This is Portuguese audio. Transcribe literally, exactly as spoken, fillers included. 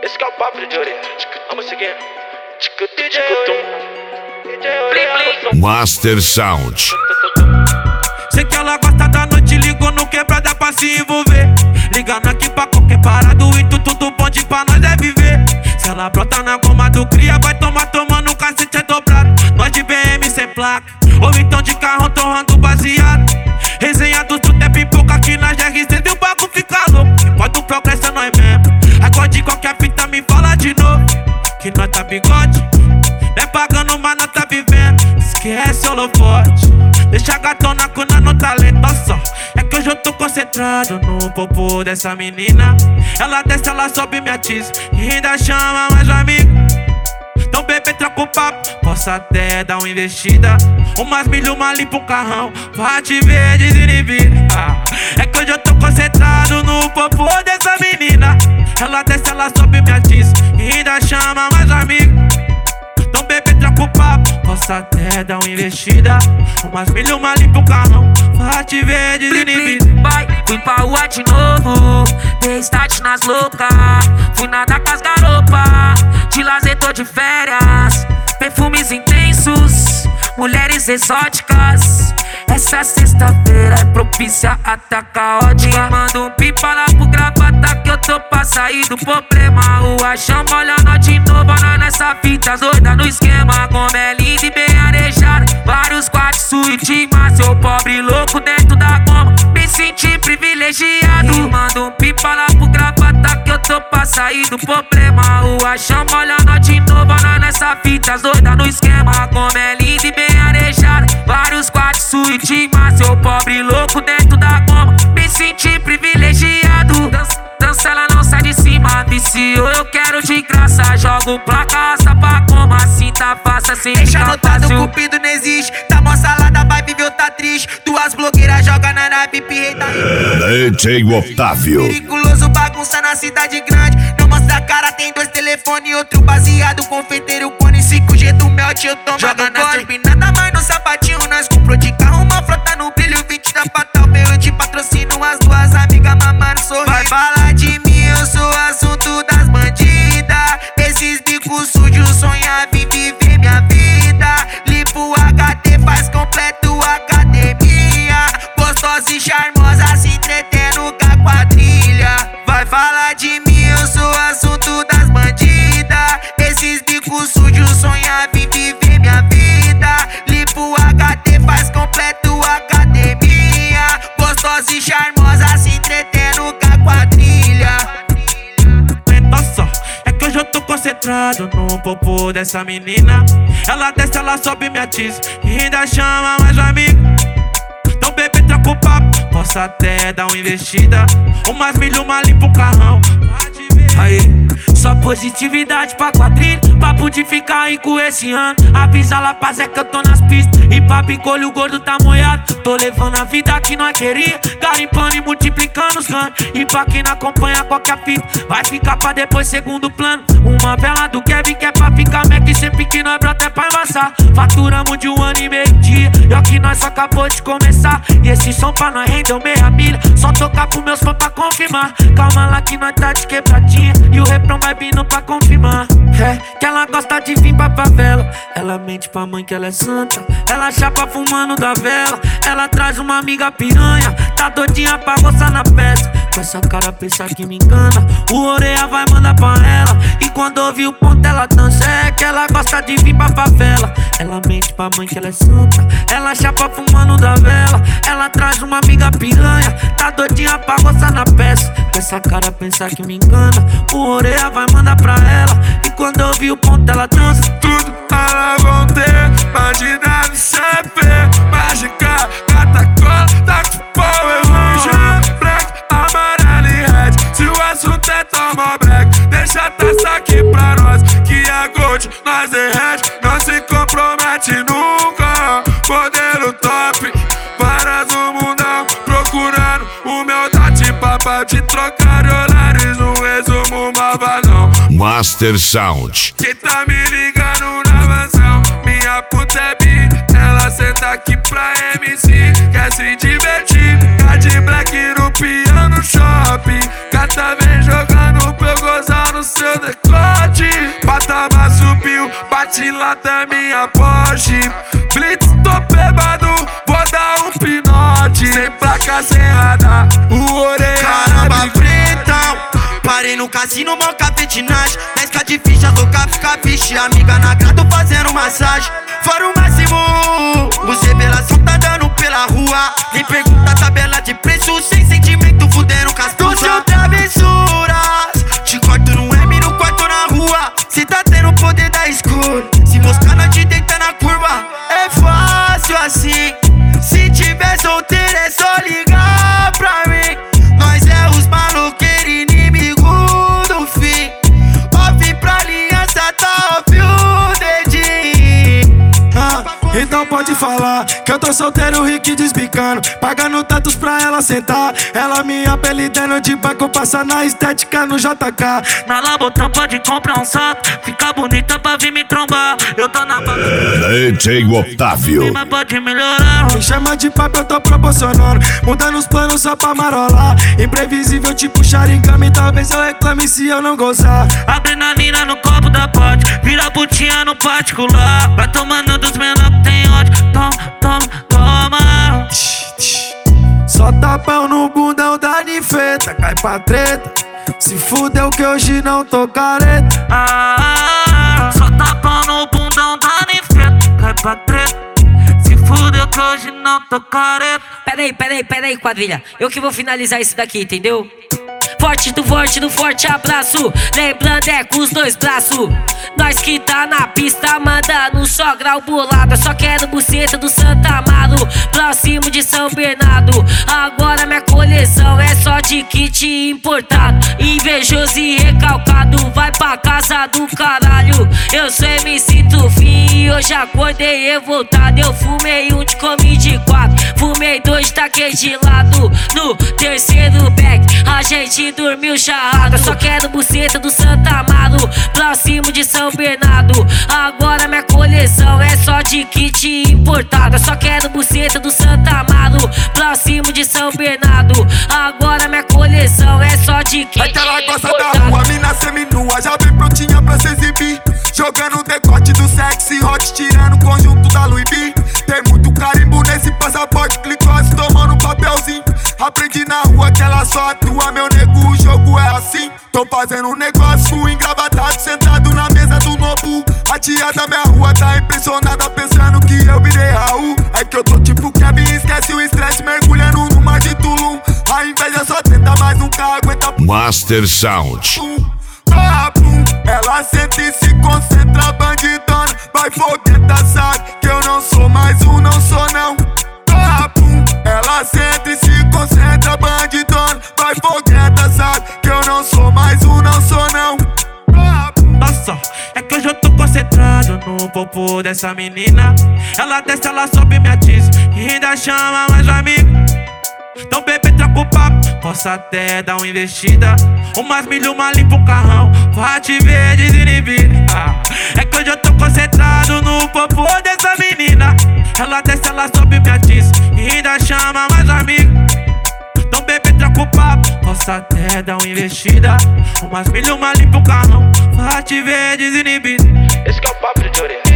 Esse que é o papo de orelha. Vamos seguir. D J Orelha. Master Sound. Sei que ela gosta da noite, ligou no quebrada pra se envolver. Ligando aqui pra qualquer parado e tu tudo bonde pra nós é viver. Se ela brota na goma do cria, vai tomar tomando um cacete é dobrado. Nós de B M sem placa, ou então de carro torrando baseado. Resenha do tudo é pipoca aqui na G R C e o bagulho fica louco. Pode o progresso é nós mesmo. Agora de qualquer fita me fala de novo que nós tá bigode, não é pagando, mas nós tá vivendo. Esquece holofote, deixa a gatona com no talento. Olha só, é que hoje eu tô concentrado no popô dessa menina. Ela desce, ela sobe, me atiça e ainda chama mais um amigo. Então bebê, troca o papo, posso até dar uma investida. Umas milho, uma limpa um carrão pra te ver desinibida. ah, É que hoje eu tô concentrado no popô dessa menina. Ela desce, ela sobe, me atiça e ainda chama mais um amigo. Então bebê, troca o papo, posso até dar uma investida. Umas milho, uma limpa um carrão pra te ver desinibida. Vai, fui pra rua de novo, dei start nas loucas. Fui nadar com as garopas, de lazer tô de férias. Perfumes intensos, mulheres exóticas. Essa sexta-feira é propícia até caótica. Manda um pipa lá pro gravata que eu tô pra sair do problema. Rua chama, olha nós de novo, nós nessa fita doida no esquema. Como é linda e bem arejada, vários quartos, suíte, mas seu pobre louco dentro da goma. Me senti privilegiado. E manda um pipa lá pro gravata que eu tô pra sair do problema. Rua chama, olha nós de novo, nós nessa fita doida no esquema. Como é linda e bem arejada, vários quartos, suíte, mas seu pobre louco dentro da goma. Me senti privilegiado. Dança, dança, ela não sai de cima. Viciou, eu quero de graça. Jogo pra caça, pra como assim tá fácil assim. Deixa anotado, o cupido não existe. Tá mó salada, vai viver, tá triste. Duas blogueiras joga na nave, pirrei tá. D J Otávio. Periculoso, bagunça na cidade grande. Não mostra a cara, tem dois telefones, outro baseado. Confeiteiro, cone, cinco G do melt, eu tomo. Joga na turbinada, mas no sapatinho nós comprou de carro, uma frota no brilho, vinte da Fatal. Veio de patrocínio, as duas amigas mamando sorriso. Vai falar de mim, eu sou assunto das bandidas. Esses bicos sujos sonham em viver minha vida. Limpo H D, faz completo academia. Gostosa e charmosa, se entretendo com a quadrilha. Vai falar de mim, eu sou assunto das bandidas. Esses bicos sujos sonham em viver minha vida. Limpo H D, faz completo academia. Gostosa e charmosa, se entretendo com a quadrilha. Nossa, é que hoje eu tô concentrado no popô dessa menina. Ela desce, ela sobe, me atiça e ainda chama mais um amigo. Então bebê, troca o papo, posso até dar uma investida. Umas milho, uma limpa um carrão. Aí, só positividade pra quadrilha. Papo de ficar rico esse ano. Avisa lá pra Zé que eu tô nas pistas. E pra picolho o gordo tá molhado. Tô levando a vida que nós queria, garimpando e multiplicando os ganhos. E pra quem não acompanha qualquer fita, vai ficar pra depois segundo plano. Uma vela do Kevin que é pra ficar Mac. Sempre que nós brota é pra embaçar. Faturamos de um ano e meio dia, e ó que nós só acabou de começar. E esse som pra nós rendeu meia milha. Só tocar pro meus fãs pra confirmar. Calma lá que nós tá de quebradinha, e o refrão vai vindo pra confirmar. É que ela gosta de vir pra favela. Ela mente pra mãe que ela é santa. Ela chapa fumando da vela. Ela traz uma amiga piranha, tá doidinha pra roçar na peça. Com essa cara pensa que me engana, o Orelha vai mandar pra ela. E quando ouve o ponto ela dança. É que ela gosta de vir pra favela. Ela mente pra mãe que ela é santa. Ela chapa fumando da vela. Ela traz uma amiga piranha, tá doidinha pra roçar na peça. Com essa cara pensa que me engana, o Orelha vai mandar pra ela. E quando ouve o ponto ela dança. Tudo elas vão ter, imagina no C P. Mágica, gata cola, tá com power range. Black, amarelo e red, se o assunto é tomar black, deixa a taça aqui pra nós, que é gold, nós derrete. Não se compromete nunca, modelo top, várias no mundão, procurando humildade, papo de trocar olares, um resumo malvadão. Master Sound. Quem tá me ligando na mansão, minha puta é bi, ela senta aqui pra M C, quer se divertir. Card black no piano shopping, gata vem jogando pra eu gozar no seu decote. Patamar subiu, bate lá da minha Porsche. Blitz, tô bêbado, vou dar um pinote. Sem placa, sem radar, o orelha. Caramba, pretão, parei no cassino, mó capetinagem. Mescla de ficha, tocar, fica ficha. Amiga na grado fazendo massagem. Fora o máximo, os revelação tá dando pela rua. Nem pergunta a tabela de preço, sem sentimento, fudendo castuça. Seu travessuras, te corto no M, no quarto na rua. Cê tá tendo o poder da escolha. Se moscar, nós te deita na curva. É fácil assim, se tiver solteiro é só ligar pra mim. Nós é os maloqueiros, inimigo do fim. Off pra aliança, tá off o dedinho. Ah, então pode falar que eu tô solteiro, rico e desbicando, pagando tantos pra ela sentar. Ela me apelidando de banco, passa na estética no J K. Na Labotão pode comprar um sapo, fica bonita pra vir me trombar. Eu tô na D J Otávio. mas pode melhorar. Me chama de papo, eu tô proporcionando, mudando os planos só pra marolar. Imprevisível tipo Sharingan, talvez eu reclame se eu não gozar. Adrenalina no copo da pote, vira putinha no particular. Vai tomando dos menor que tem ódio. Toma, toma, toma. Só tapão no bundão da ninfeta, cai pra treta. Se fudeu que hoje não tô careta. Ah, só tapão no bundão da ninfeta, cai pra treta. Se fudeu que hoje não tô careta. Peraí, peraí, peraí, quadrilha. Eu que vou finalizar isso daqui, entendeu? Forte do forte do forte abraço. Lembrando é com os dois braços. Nós que tá na pista mandando só grau bolado. Eu só quero buceta do Santa Amaro, próximo de São Bernardo. Agora minha coleção é só de kit importado. Invejoso e recalcado, vai pra casa do caralho. Eu sou M C Tufim e hoje acordei revoltado. Eu fumei um de comi de quatro, fumei dois de taquei de lado. No terceiro back a gente dormiu charrado. Eu só quero buceta do Santa Amaro, próximo de São Bernardo. Agora minha coleção é só de kit importado. Eu só quero buceta do Santa Amaro, próximo de São Bernardo. Agora minha coleção é só de kit importado. É que ela gosta importado. da rua, mina seminua, já vem prontinha pra se exibir. Jogando o decote do sexy hot, tirando o conjunto da Louis V. Tem muito carimbo nesse passaporte, glicose tomando papelzinho. Aprendi na rua que ela só atua, meu nego, o jogo é assim. Tô fazendo um negócio engravatado, sentado na mesa do Nobu. A tia da minha rua tá impressionada, pensando que eu virei Raul. É que eu tô tipo Kevin, esquece o estresse, mergulhando no mar de Tulum. A inveja só tenta, mas nunca aguenta. Master Sound. Ah, pum. Ela sente e se concentra, bandidona. Vai fogueta, sabe que eu não sou mais um, não sou não. Ah, pum. Ela sente e se concentra, bandidona. Vai fogueta, sabe que eu não sou mais um, não sou não. Ah, pum. Nossa, é que hoje eu tô concentrado no popô dessa menina. Ela desce, ela sobe, me atiça e ainda chama mais um amigo. Então bebê, troca o papo, posso até dar uma investida. Umas milho, uma limpa um carrão, pra te ver desinibido. Ah, é que hoje eu tô concentrado no popô dessa menina. Ela desce, ela sobe, me atiça e ainda chama mais um amigo. Então bebê, troca o papo, posso até dar uma investida. Umas milho, uma limpa um carrão, pra te ver desinibido. Esse que é o papo de orelha.